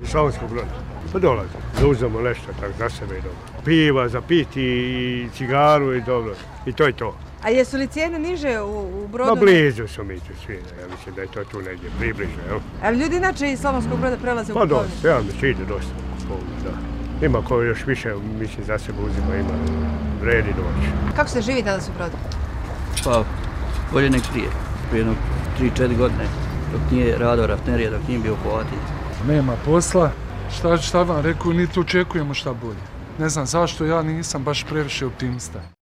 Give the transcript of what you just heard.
Slavonskog Broda. Pa dolazi, da uzmemo nešto tako za sebe i dobro. Piva za piti i cigaru i dobro. I to je to. A jesu li cijene niže u Brodu? Ma blizu su mi tu svi, ja mislim da je to tu negdje približno, jel? Ali ljudi inače iz Slavonskog Broda prelaze u Pa kupovinu? dosta, ja mislim ide dosta u kupovinu, da. Ima ko još više, mislim, za sebe uzima, ima vredi doći. Kako se živi danas u Brodu? Pa, bolje nek prije. Prije jedno 3-4 godine, dok nije radao rafinerija, dok nije bio pohvatljiv. Nema posla, šta vam rekao, niti očekujemo šta bolje. Ne znam zašto, ja nisam baš previše optimista.